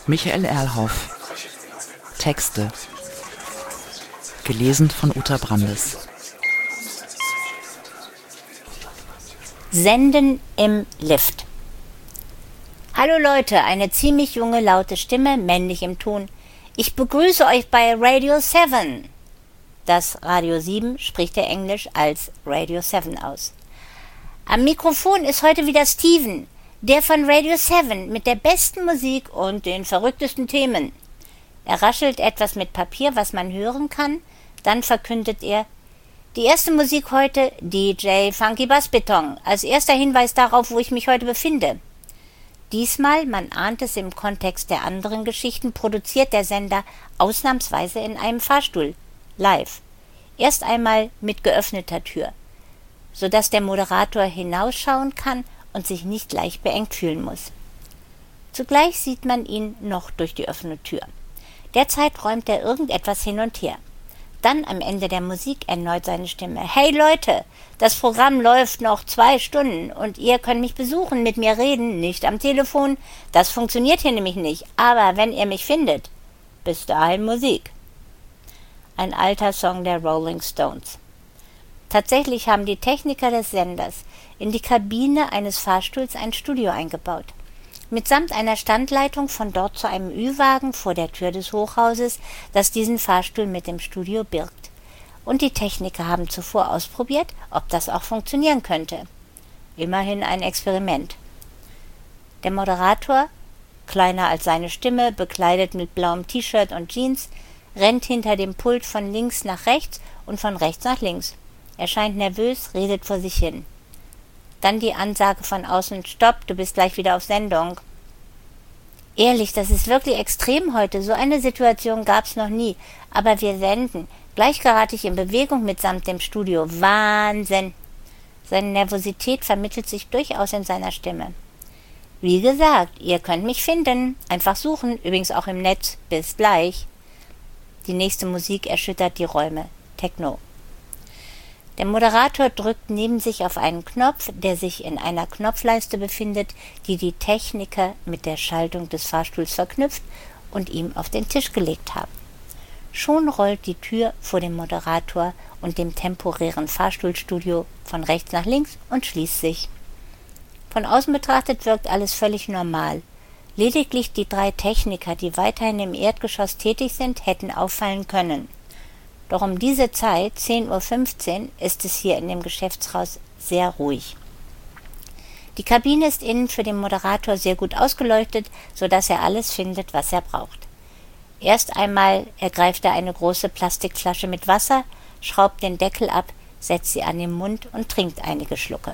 Michael Erlhoff. Texte. Gelesen von Uta Brandes. Senden im Lift. Hallo Leute, eine ziemlich junge, laute Stimme, männlich im Ton. Ich begrüße euch bei Radio 7. Das Radio 7 spricht er Englisch als Radio 7 aus. Am Mikrofon ist heute wieder Steven, der von Radio 7 mit der besten Musik und den verrücktesten Themen. Er raschelt etwas mit Papier, was man hören kann, dann verkündet er: Die erste Musik heute, DJ Funky Bass Beton, als erster Hinweis darauf, wo ich mich heute befinde. Diesmal, man ahnt es im Kontext der anderen Geschichten, produziert der Sender ausnahmsweise in einem Fahrstuhl, live. Erst einmal mit geöffneter Tür, sodass der Moderator hinausschauen kann und sich nicht leicht beengt fühlen muss. Zugleich sieht man ihn noch durch die offene Tür. Derzeit räumt er irgendetwas hin und her. Dann am Ende der Musik erneut seine Stimme. Hey Leute, das Programm läuft noch 2 Stunden und ihr könnt mich besuchen, mit mir reden, nicht am Telefon. Das funktioniert hier nämlich nicht, aber wenn ihr mich findet, bis dahin Musik. Ein alter Song der Rolling Stones. Tatsächlich haben die Techniker des Senders in die Kabine eines Fahrstuhls ein Studio eingebaut. Mitsamt einer Standleitung von dort zu einem Ü-Wagen vor der Tür des Hochhauses, das diesen Fahrstuhl mit dem Studio birgt. Und die Techniker haben zuvor ausprobiert, ob das auch funktionieren könnte. Immerhin ein Experiment. Der Moderator, kleiner als seine Stimme, bekleidet mit blauem T-Shirt und Jeans, rennt hinter dem Pult von links nach rechts und von rechts nach links. Er scheint nervös, redet vor sich hin. Dann die Ansage von außen: Stopp, du bist gleich wieder auf Sendung. Ehrlich, das ist wirklich extrem heute. So eine Situation gab's noch nie. Aber wir senden. Gleich gerate ich in Bewegung mitsamt dem Studio. Wahnsinn! Seine Nervosität vermittelt sich durchaus in seiner Stimme. Wie gesagt, ihr könnt mich finden. Einfach suchen, übrigens auch im Netz. Bis gleich. Die nächste Musik erschüttert die Räume. Techno. Der Moderator drückt neben sich auf einen Knopf, der sich in einer Knopfleiste befindet, die die Techniker mit der Schaltung des Fahrstuhls verknüpft und ihm auf den Tisch gelegt haben. Schon rollt die Tür vor dem Moderator und dem temporären Fahrstuhlstudio von rechts nach links und schließt sich. Von außen betrachtet wirkt alles völlig normal. Lediglich die 3 Techniker, die weiterhin im Erdgeschoss tätig sind, hätten auffallen können. Doch um diese Zeit, 10:15 Uhr, ist es hier in dem Geschäftshaus sehr ruhig. Die Kabine ist innen für den Moderator sehr gut ausgeleuchtet, sodass er alles findet, was er braucht. Erst einmal ergreift er eine große Plastikflasche mit Wasser, schraubt den Deckel ab, setzt sie an den Mund und trinkt einige Schlucke.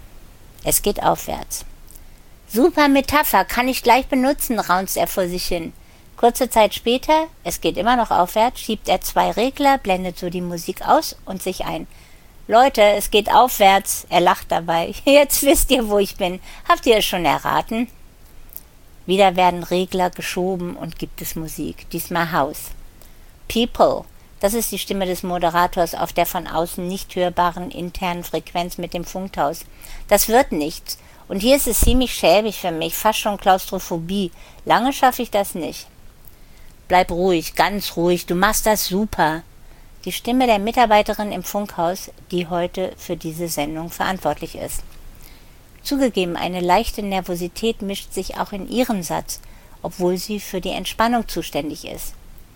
Es geht aufwärts. Super Metapher, kann ich gleich benutzen, raunzt er vor sich hin. Kurze Zeit später, es geht immer noch aufwärts, schiebt er 2 Regler, blendet so die Musik aus und sich ein. Leute, es geht aufwärts, er lacht dabei. Jetzt wisst ihr, wo ich bin. Habt ihr es schon erraten? Wieder werden Regler geschoben und gibt es Musik, diesmal House. People, das ist die Stimme des Moderators auf der von außen nicht hörbaren internen Frequenz mit dem Funkthaus. Das wird nichts. Und hier ist es ziemlich schäbig für mich, fast schon Klaustrophobie. Lange schaffe ich das nicht. Bleib ruhig, ganz ruhig, du machst das super. Die Stimme der Mitarbeiterin im Funkhaus, die heute für diese Sendung verantwortlich ist. Zugegeben, eine leichte Nervosität mischt sich auch in ihren Satz, obwohl sie für die Entspannung zuständig ist.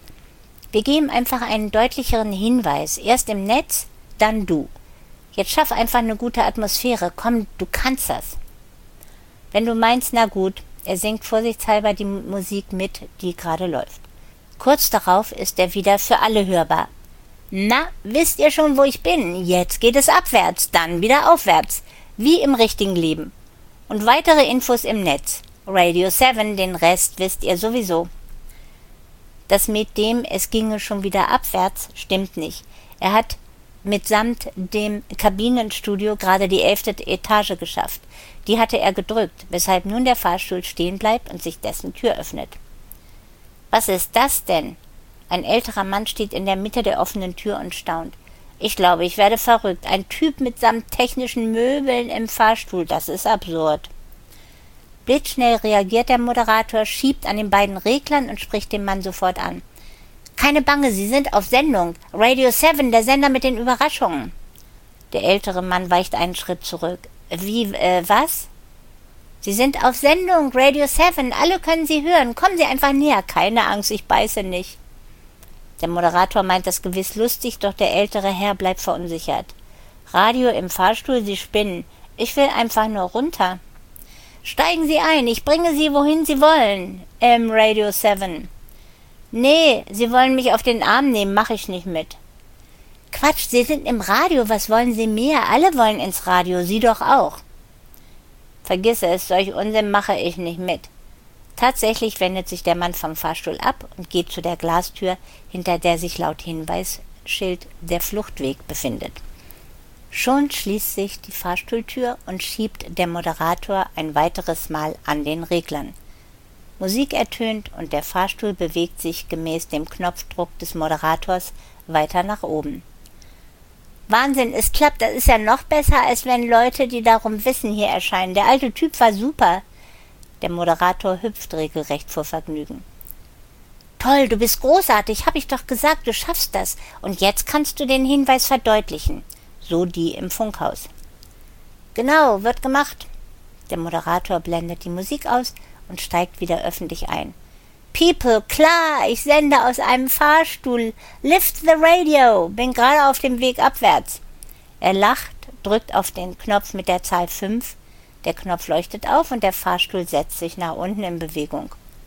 Wir geben einfach einen deutlicheren Hinweis. Erst im Netz, dann du. Jetzt schaff einfach eine gute Atmosphäre. Komm, du kannst das. Wenn du meinst, na gut, er singt vorsichtshalber die Musik mit, die gerade läuft. Kurz darauf ist er wieder für alle hörbar. Na, wisst ihr schon, wo ich bin? Jetzt geht es abwärts, dann wieder aufwärts. Wie im richtigen Leben. Und weitere Infos im Netz. Radio 7, den Rest wisst ihr sowieso. Das mit dem, es ginge schon wieder abwärts, stimmt nicht. Er hat mitsamt dem Kabinenstudio gerade die 11. Etage geschafft. Die hatte er gedrückt, weshalb nun der Fahrstuhl stehen bleibt und sich dessen Tür öffnet. Was ist das denn? Ein älterer Mann steht in der Mitte der offenen Tür und staunt. Ich glaube, ich werde verrückt. Ein Typ mitsamt technischen Möbeln im Fahrstuhl, das ist absurd. Blitzschnell reagiert der Moderator, schiebt an den beiden Reglern und spricht den Mann sofort an. »Keine Bange, Sie sind auf Sendung. Radio 7, der Sender mit den Überraschungen.« Der ältere Mann weicht einen Schritt zurück. »Wie, was?« »Sie sind auf Sendung, Radio 7, alle können Sie hören. Kommen Sie einfach näher. Keine Angst, ich beiße nicht.« Der Moderator meint das gewiss lustig, doch der ältere Herr bleibt verunsichert. »Radio im Fahrstuhl, Sie spinnen. Ich will einfach nur runter.« »Steigen Sie ein, ich bringe Sie, wohin Sie wollen, Radio 7. »Nee, Sie wollen mich auf den Arm nehmen, mache ich nicht mit.« »Quatsch, Sie sind im Radio, was wollen Sie mehr? Alle wollen ins Radio, Sie doch auch.« »Vergiss es, solch Unsinn mache ich nicht mit.« Tatsächlich wendet sich der Mann vom Fahrstuhl ab und geht zu der Glastür, hinter der sich laut Hinweisschild der Fluchtweg befindet. Schon schließt sich die Fahrstuhltür und schiebt der Moderator ein weiteres Mal an den Reglern. Musik ertönt und der Fahrstuhl bewegt sich gemäß dem Knopfdruck des Moderators weiter nach oben. »Wahnsinn, es klappt, das ist ja noch besser, als wenn Leute, die darum wissen, hier erscheinen. Der alte Typ war super.« Der Moderator hüpft regelrecht vor Vergnügen. »Toll, du bist großartig, hab ich doch gesagt, du schaffst das. Und jetzt kannst du den Hinweis verdeutlichen.« So die im Funkhaus. »Genau, wird gemacht.« Der Moderator blendet die Musik aus und steigt wieder öffentlich ein. »People, klar, ich sende aus einem Fahrstuhl. Lift the radio. Bin gerade auf dem Weg abwärts.« Er lacht, drückt auf den Knopf mit der Zahl 5. Der Knopf leuchtet auf und der Fahrstuhl setzt sich nach unten in Bewegung.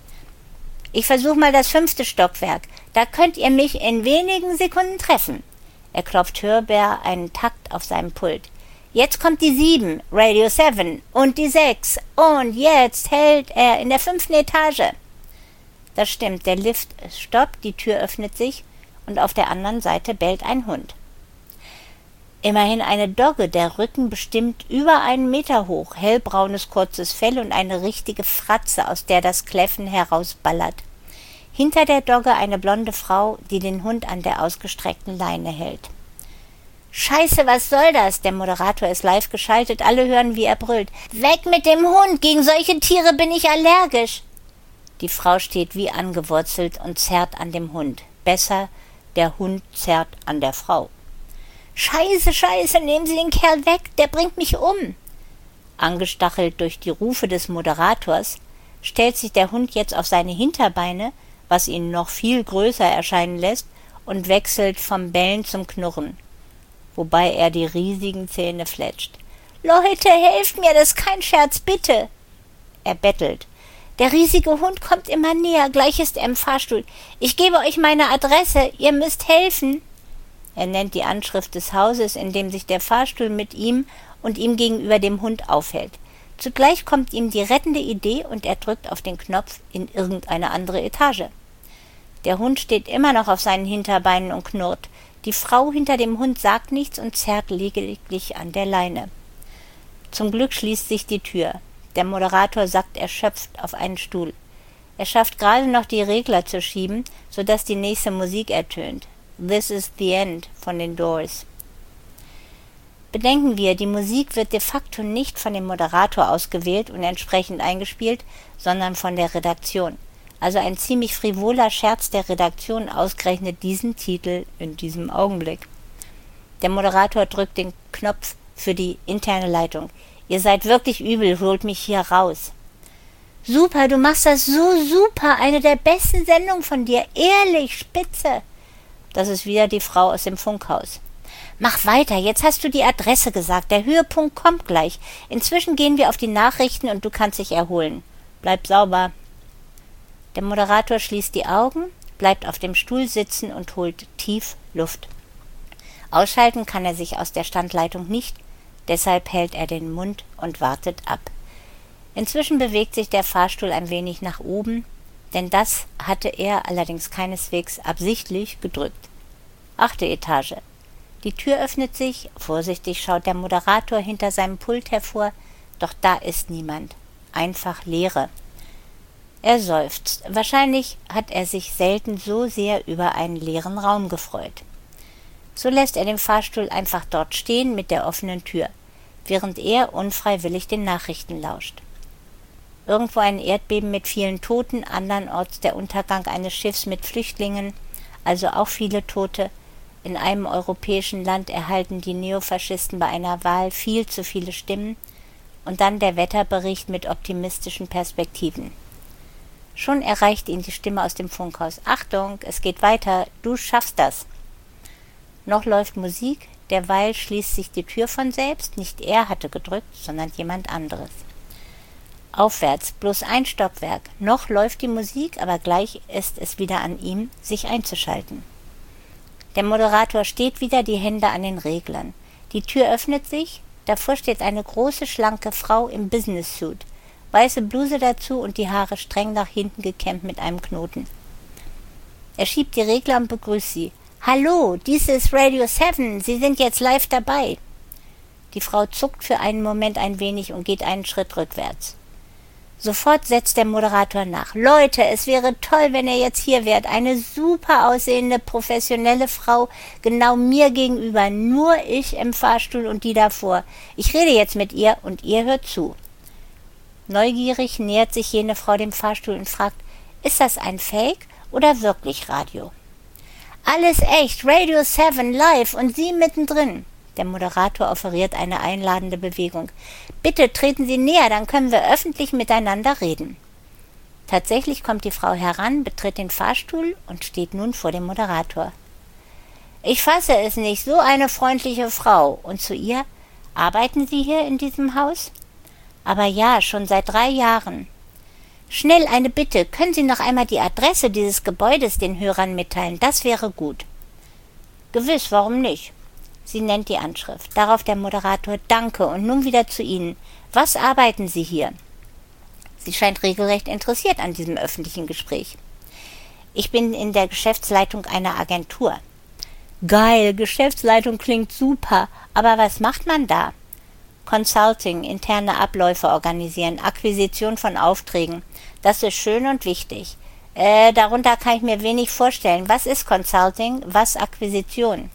»Ich versuche mal das 5. Stockwerk. Da könnt ihr mich in wenigen Sekunden treffen.« Er klopft hörbar einen Takt auf seinem Pult. »Jetzt kommt die 7, Radio 7, und die 6. Und jetzt hält er in der 5. Etage.« Das stimmt, der Lift stoppt, die Tür öffnet sich und auf der anderen Seite bellt ein Hund. Immerhin eine Dogge, der Rücken bestimmt über 1 Meter hoch, hellbraunes kurzes Fell und eine richtige Fratze, aus der das Kläffen herausballert. Hinter der Dogge eine blonde Frau, die den Hund an der ausgestreckten Leine hält. »Scheiße, was soll das?« Der Moderator ist live geschaltet, alle hören, wie er brüllt. »Weg mit dem Hund, gegen solche Tiere bin ich allergisch!« Die Frau steht wie angewurzelt und zerrt an dem Hund. Besser, der Hund zerrt an der Frau. »Scheiße, scheiße, nehmen Sie den Kerl weg, der bringt mich um!« Angestachelt durch die Rufe des Moderators stellt sich der Hund jetzt auf seine Hinterbeine, was ihn noch viel größer erscheinen lässt, und wechselt vom Bellen zum Knurren, wobei er die riesigen Zähne fletscht. »Leute, helft mir, das ist kein Scherz, bitte!« Er bettelt. »Der riesige Hund kommt immer näher, gleich ist er im Fahrstuhl. Ich gebe euch meine Adresse, ihr müsst helfen.« Er nennt die Anschrift des Hauses, in dem sich der Fahrstuhl mit ihm und ihm gegenüber dem Hund aufhält. Zugleich kommt ihm die rettende Idee und er drückt auf den Knopf in irgendeine andere Etage. Der Hund steht immer noch auf seinen Hinterbeinen und knurrt. Die Frau hinter dem Hund sagt nichts und zerrt lediglich an der Leine. Zum Glück schließt sich die Tür. Der Moderator sackt erschöpft auf einen Stuhl. Er schafft gerade noch, die Regler zu schieben, sodass die nächste Musik ertönt. This is the End von den Doors. Bedenken wir, die Musik wird de facto nicht von dem Moderator ausgewählt und entsprechend eingespielt, sondern von der Redaktion. Also ein ziemlich frivoler Scherz der Redaktion, ausgerechnet diesen Titel in diesem Augenblick. Der Moderator drückt den Knopf für die interne Leitung. »Ihr seid wirklich übel, holt mich hier raus.« »Super, du machst das so super, eine der besten Sendungen von dir, ehrlich, spitze.« Das ist wieder die Frau aus dem Funkhaus. »Mach weiter, jetzt hast du die Adresse gesagt, der Höhepunkt kommt gleich. Inzwischen gehen wir auf die Nachrichten und du kannst dich erholen. Bleib sauber.« Der Moderator schließt die Augen, bleibt auf dem Stuhl sitzen und holt tief Luft. Ausschalten kann er sich aus der Standleitung nicht, deshalb hält er den Mund und wartet ab. Inzwischen bewegt sich der Fahrstuhl ein wenig nach oben, denn das hatte er allerdings keineswegs absichtlich gedrückt. 8. Etage. Die Tür öffnet sich, vorsichtig schaut der Moderator hinter seinem Pult hervor, doch da ist niemand. Einfach Leere. Er seufzt. Wahrscheinlich hat er sich selten so sehr über einen leeren Raum gefreut. So lässt er den Fahrstuhl einfach dort stehen mit der offenen Tür, während er unfreiwillig den Nachrichten lauscht. Irgendwo ein Erdbeben mit vielen Toten, andernorts der Untergang eines Schiffs mit Flüchtlingen, also auch viele Tote. In einem europäischen Land erhalten die Neofaschisten bei einer Wahl viel zu viele Stimmen. Und dann der Wetterbericht mit optimistischen Perspektiven. Schon erreicht ihn die Stimme aus dem Funkhaus. Achtung, es geht weiter, du schaffst das. Noch läuft Musik, derweil schließt sich die Tür von selbst, nicht er hatte gedrückt, sondern jemand anderes. Aufwärts, bloß ein Stockwerk, noch läuft die Musik, aber gleich ist es wieder an ihm, sich einzuschalten. Der Moderator steht wieder, die Hände an den Reglern. Die Tür öffnet sich, davor steht eine große, schlanke Frau im Business-Suit, weiße Bluse dazu und die Haare streng nach hinten gekämmt mit einem Knoten. Er schiebt die Regler und begrüßt sie. »Hallo, dies ist Radio 7, Sie sind jetzt live dabei.« Die Frau zuckt für einen Moment ein wenig und geht einen Schritt rückwärts. Sofort setzt der Moderator nach. »Leute, es wäre toll, wenn ihr jetzt hier wärt. Eine super aussehende, professionelle Frau, genau mir gegenüber. Nur ich im Fahrstuhl und die davor. Ich rede jetzt mit ihr und ihr hört zu.« Neugierig nähert sich jene Frau dem Fahrstuhl und fragt, »Ist das ein Fake oder wirklich Radio?« »Alles echt, Radio 7 live und Sie mittendrin.« Der Moderator offeriert eine einladende Bewegung. »Bitte treten Sie näher, dann können wir öffentlich miteinander reden.« Tatsächlich kommt die Frau heran, betritt den Fahrstuhl und steht nun vor dem Moderator. »Ich fasse es nicht, so eine freundliche Frau.« Und zu ihr, »Arbeiten Sie hier in diesem Haus?« »Aber ja, schon seit 3 Jahren.« »Schnell eine Bitte, können Sie noch einmal die Adresse dieses Gebäudes den Hörern mitteilen? Das wäre gut.« »Gewiss, warum nicht?« Sie nennt die Anschrift. Darauf der Moderator, »Danke, und nun wieder zu Ihnen. Was arbeiten Sie hier?« Sie scheint regelrecht interessiert an diesem öffentlichen Gespräch. »Ich bin in der Geschäftsleitung einer Agentur.« »Geil, Geschäftsleitung klingt super, aber was macht man da?« »Consulting, interne Abläufe organisieren, Akquisition von Aufträgen. Das ist schön und wichtig. Darunter kann ich mir wenig vorstellen. Was ist Consulting, was Akquisition?«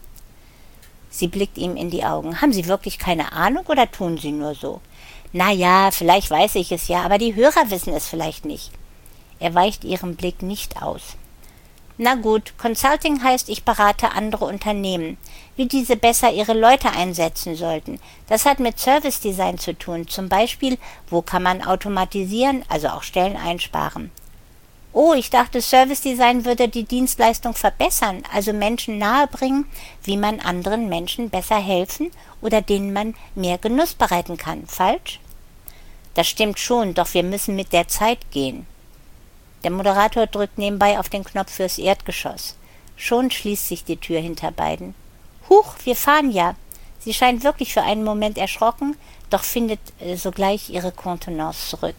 Sie blickt ihm in die Augen. »Haben Sie wirklich keine Ahnung oder tun Sie nur so?« »Na ja, vielleicht weiß ich es ja, aber die Hörer wissen es vielleicht nicht.« Er weicht ihrem Blick nicht aus. »Na gut, Consulting heißt, ich berate andere Unternehmen, wie diese besser ihre Leute einsetzen sollten. Das hat mit Service Design zu tun, zum Beispiel, wo kann man automatisieren, also auch Stellen einsparen.« »Oh, ich dachte, Service Design würde die Dienstleistung verbessern, also Menschen nahebringen, wie man anderen Menschen besser helfen oder denen man mehr Genuss bereiten kann. Falsch?« »Das stimmt schon, doch wir müssen mit der Zeit gehen.« Der Moderator drückt nebenbei auf den Knopf fürs Erdgeschoss. Schon schließt sich die Tür hinter beiden. »Huch, wir fahren ja!« Sie scheint wirklich für einen Moment erschrocken, doch findet sogleich ihre Kontenance zurück.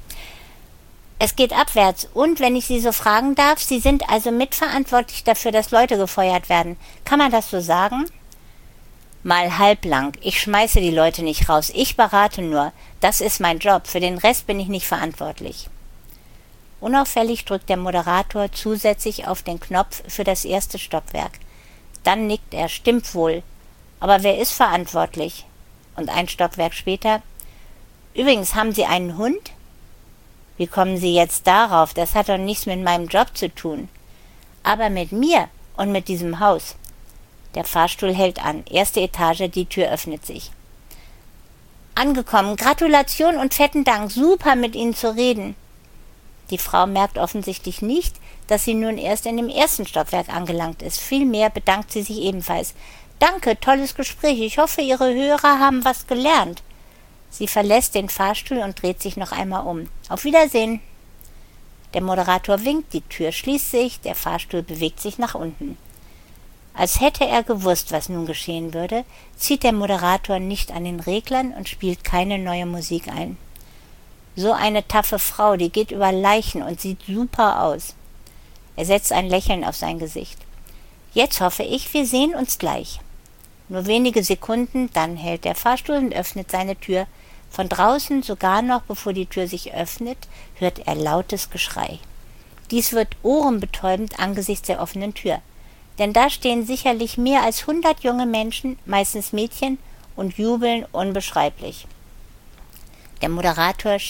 »Es geht abwärts und, wenn ich Sie so fragen darf, Sie sind also mitverantwortlich dafür, dass Leute gefeuert werden. Kann man das so sagen?« »Mal halblang. Ich schmeiße die Leute nicht raus. Ich berate nur. Das ist mein Job. Für den Rest bin ich nicht verantwortlich.« Unauffällig drückt der Moderator zusätzlich auf den Knopf für das 1. Stockwerk. Dann nickt er, »Stimmt wohl. Aber wer ist verantwortlich?« Und ein Stockwerk später, »Übrigens, haben Sie einen Hund?« »Wie kommen Sie jetzt darauf? Das hat doch nichts mit meinem Job zu tun.« »Aber mit mir und mit diesem Haus.« Der Fahrstuhl hält an. 1. Etage, die Tür öffnet sich. »Angekommen. Gratulation und fetten Dank. Super, mit Ihnen zu reden.« Die Frau merkt offensichtlich nicht, dass sie nun erst in dem 1. Stockwerk angelangt ist. Vielmehr bedankt sie sich ebenfalls. »Danke, tolles Gespräch. Ich hoffe, Ihre Hörer haben was gelernt.« Sie verlässt den Fahrstuhl und dreht sich noch einmal um. »Auf Wiedersehen!« Der Moderator winkt, die Tür schließt sich, der Fahrstuhl bewegt sich nach unten. Als hätte er gewusst, was nun geschehen würde, zieht der Moderator nicht an den Reglern und spielt keine neue Musik ein. So eine taffe Frau, die geht über Leichen und sieht super aus. Er setzt ein Lächeln auf sein Gesicht. »Jetzt hoffe ich, wir sehen uns gleich.« Nur wenige Sekunden, dann hält der Fahrstuhl und öffnet seine Tür. Von draußen, sogar noch bevor die Tür sich öffnet, hört er lautes Geschrei. Dies wird ohrenbetäubend angesichts der offenen Tür. Denn da stehen sicherlich mehr als 100 junge Menschen, meistens Mädchen, und jubeln unbeschreiblich. Der Moderator schickt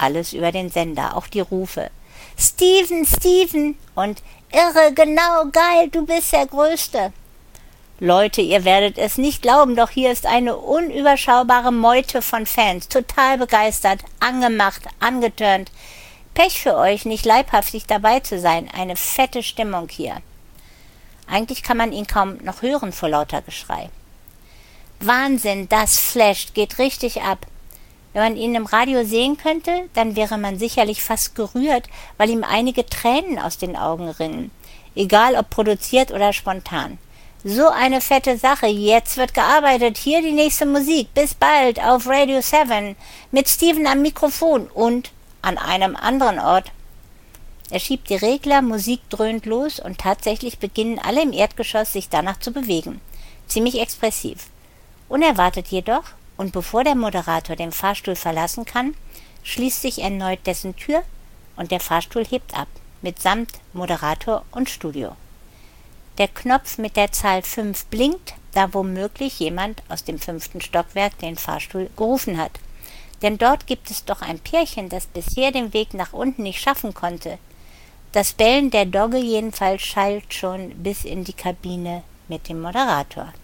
alles über den Sender, auch die Rufe. Steven, Steven und irre, genau, geil, du bist der Größte. Leute, ihr werdet es nicht glauben, doch hier ist eine unüberschaubare Meute von Fans, total begeistert, angemacht, angetörnt. Pech für euch, nicht leibhaftig dabei zu sein, eine fette Stimmung hier. Eigentlich kann man ihn kaum noch hören vor lauter Geschrei. Wahnsinn, das flasht, geht richtig ab. Wenn man ihn im Radio sehen könnte, dann wäre man sicherlich fast gerührt, weil ihm einige Tränen aus den Augen rinnen. Egal ob produziert oder spontan. So eine fette Sache, jetzt wird gearbeitet, hier die nächste Musik, bis bald auf Radio 7, mit Steven am Mikrofon und an einem anderen Ort. Er schiebt die Regler, Musik dröhnt los und tatsächlich beginnen alle im Erdgeschoss sich danach zu bewegen. Ziemlich expressiv. Unerwartet jedoch, und bevor der Moderator den Fahrstuhl verlassen kann, schließt sich erneut dessen Tür und der Fahrstuhl hebt ab, mitsamt Moderator und Studio. Der Knopf mit der Zahl 5 blinkt, da womöglich jemand aus dem 5. Stockwerk den Fahrstuhl gerufen hat. Denn dort gibt es doch ein Pärchen, das bisher den Weg nach unten nicht schaffen konnte. Das Bellen der Dogge jedenfalls schallt schon bis in die Kabine mit dem Moderator.